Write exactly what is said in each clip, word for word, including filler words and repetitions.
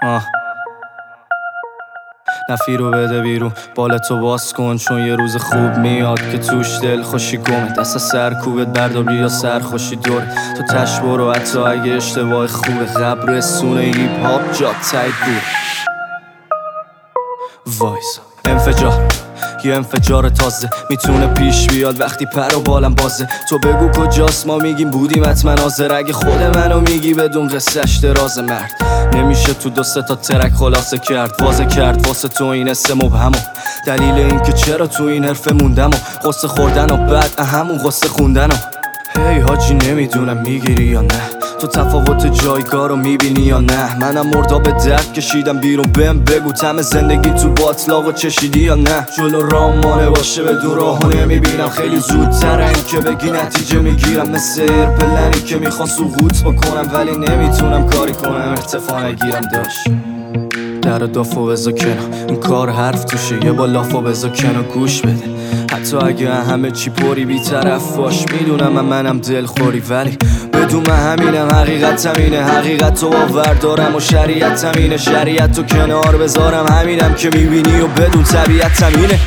آه نفی رو بده بیرون، بالتو باز کن چون یه روز خوب میاد که توش دل خوشی گمه. دست سرکوبت بردار بیا سرخوشی دور تو تش برو، حتی اگه اشتباه خوبه. قبر رسونه هیپ هاپ جات تایید بود. وایس انفجار، یه انفجار تازه میتونه پیش بیاد وقتی پر و بالم بازه. تو بگو کجاست ما میگیم بودیم حتما حاضر. اگه خود منو میگی بدون قصهش دراز مرد نمیشه تو دو سه تا ترک خلاصه کرد. واضح کرد واسه تو این اسم مبهمو، دلیل این که چرا تو این حرفه موندم و قصه خوردن و بعد همون قصه خوندن و هی حاجی نمیدونم میگیری یا نه، تو تفاوت جایگاه رو میبینی یا نه. منم مردا به درد کشیدم بیرون، بهم بگو تم زندگی تو باطلاقو چشیدی یا نه. جلو رامانه باشه بدون راهو نمیبینم، خیلی زودتره این که بگی نتیجه میگیرم. مثل ایرپلنی که میخوان سقوط بکنم ولی نمیتونم کاری کنم ارتفاع نگیرم. داشت در دافو بزا کنار، این کار حرف توشه، یه با لافو بزا کنار گوش بده. حتی اگه همه چی پری بی طرف باش، میدونم من منم دلخوری ولی بدون من همینم. حقیقت همینه، حقیقت تو باور دارم و شریعت همینه. شریعت تو کنار بذارم همینم که میبینی و بدون طبیعت همینه.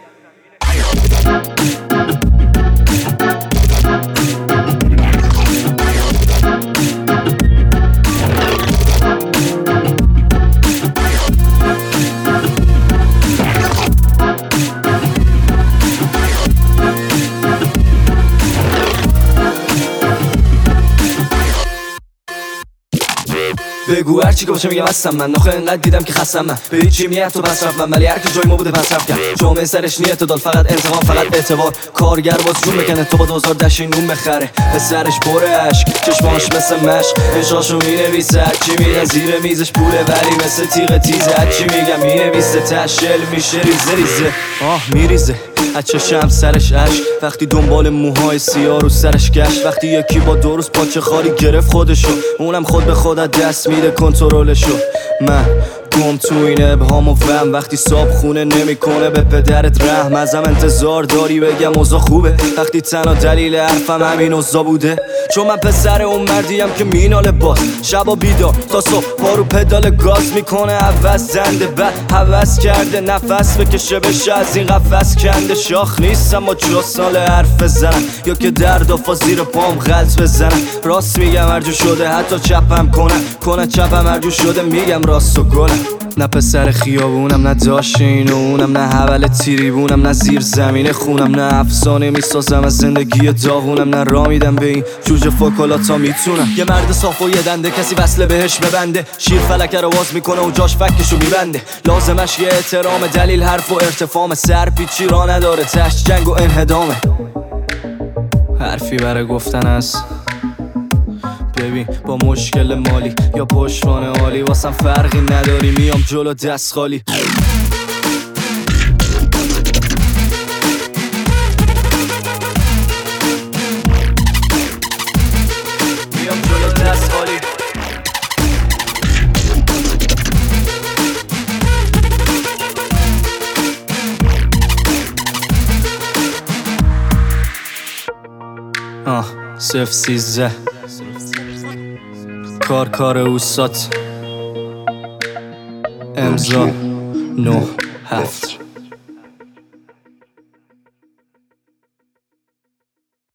بگو هرچی که باشه میگم هستم من. آخه انقدر دیدم که خستم من به هیچی نیت و پس رفتم، ولی هر کی جای ما بوده پس رفت کرد. جامعه سرش نیت داد، فقط انتقام فقط اعتبار. کارگر باز جون بکنه تو با دوزار دشی نون بخره. به سرش پر عشق چشماش مثل مشق، انشاشو مینویسه هرچی میره زیر میزش پوله، ولی مثل تیغ تیزه هرچی میگم مینویسه. تشل میشه ریزه ریزه آه میریزه از چشم سرش عشق وقتی دنبال موهای سیاه رو سرش گشت. وقتی یکی با دو روز پاچه خالی گرفت خودشو، اونم خود به خودت دست میده کنترلشو. من گم تو این ابهام و وهم وقتی صاب خونه نمیکنه به پدرت رحم. ازم انتظار داری بگم اوضاع خوبه وقتی تنها دلیل حرفم همین اوضاع بوده. چون من پسر اون مردیم که میناله باز شبا بیدار تا صبح پارو پدال گاز میکنه. عوض زنده بعد حوض کرده نفس بکشه بشه از این قفس کنده. شاخ نیستم با چو سال حرف بزنم یا که درد و زیر پام غلط بزنم. راست میگم هرجور شده حتی چپم کنن کنن چپم هرجور شده میگم راست و گلم. نه پسر خیابونم نه داشت این و اونم، نه حول تیریبونم نه زیر زمین خونم، نه افسانه میسازم از زندگی داغونم، نه را میدم به این جوجه فوکالاتا میتونم. یه مرد صاف و یه دنده کسی وصله بهش ببنده، شیر فلکه رو باز میکنه و جاش فکشو میبنده. لازمش یه احترام، دلیل حرف و ارتفام، سر پیچی را نداره تشت جنگ و انهدامه. حرفی برای گفتن است ببین با مشکل مالی یا پشتوانه عالی واسم فرقی نداری، میام جلو دست خالی. میام جلو دست خالی. آه صفر سیزده کار کار اوسات امضا نه هفت.